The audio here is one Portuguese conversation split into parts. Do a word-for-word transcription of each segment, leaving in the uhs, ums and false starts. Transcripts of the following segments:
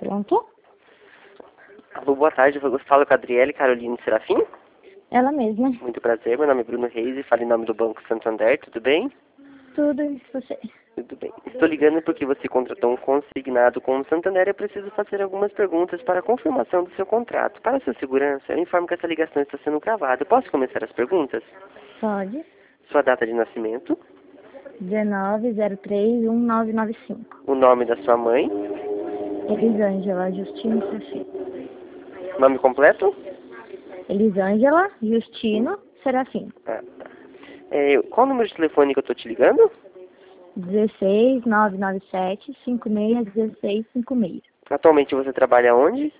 Pronto? Alô, boa tarde. Eu falo com a Adriele Caroline Serafim. Ela mesma. Muito prazer. Meu nome é Bruno Reis e falo em nome do Banco Santander. Tudo bem? Tudo isso você. Tudo bem. Estou ligando porque você contratou um consignado com o Santander e eu preciso fazer algumas perguntas para a confirmação do seu contrato. Para a sua segurança, eu informo que essa ligação está sendo gravada. Posso começar as perguntas? Pode. Sua data de nascimento, dezenove zero três um nove nove cinco. o nome da sua mãe, Elisângela Justino Serafim. nome completo? Elisângela Justino Serafim. Ah, tá. É, qual o número de telefone que eu estou te ligando? dezesseis nove nove sete cinco seis um seis cinco seis. Atualmente você trabalha onde?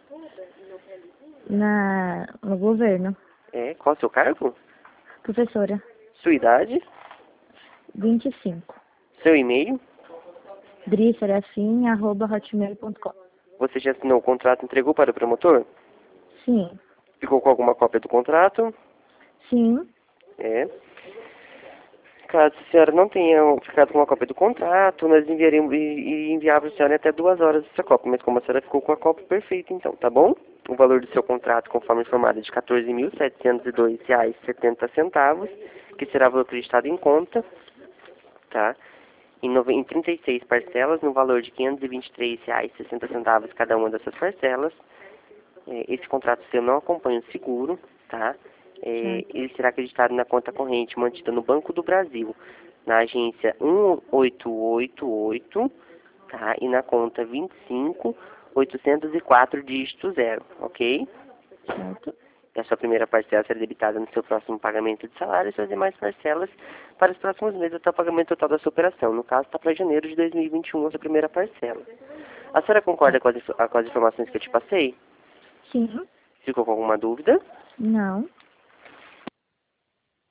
Na, no governo. É, qual o seu cargo? Professora. Sua idade? vinte e cinco. Seu e-mail? dri serafim arroba hotmail ponto com. Você já assinou o contrato e entregou para o promotor? Sim. Ficou com alguma cópia do contrato? Sim. É. Caso a senhora não tenha ficado com uma cópia do contrato, nós enviaremos e, e enviar para a senhora em até duas horas essa cópia. Mas como a senhora ficou com a cópia perfeita, então, tá bom? O valor do seu contrato, conforme informado, é de quatorze mil setecentos e dois reais e setenta centavos, que será valor acreditado em conta, tá? Em, nove, em trinta e seis parcelas, no valor de quinhentos e vinte e três reais e sessenta centavos cada uma dessas parcelas. É, esse contrato seu não acompanha o seguro, tá? É, ele será acreditado na conta corrente mantida no Banco do Brasil, na agência um oito oito oito, tá? E na conta vinte e cinco oitocentos e quatro, dígito zero, ok? Certo. E a sua primeira parcela será debitada no seu próximo pagamento de salário e suas demais parcelas para os próximos meses até o pagamento total da sua operação. No caso, está para janeiro de dois mil e vinte e um a sua primeira parcela. A senhora concorda com as, com as informações que eu te passei? Sim. Ficou com alguma dúvida? Não.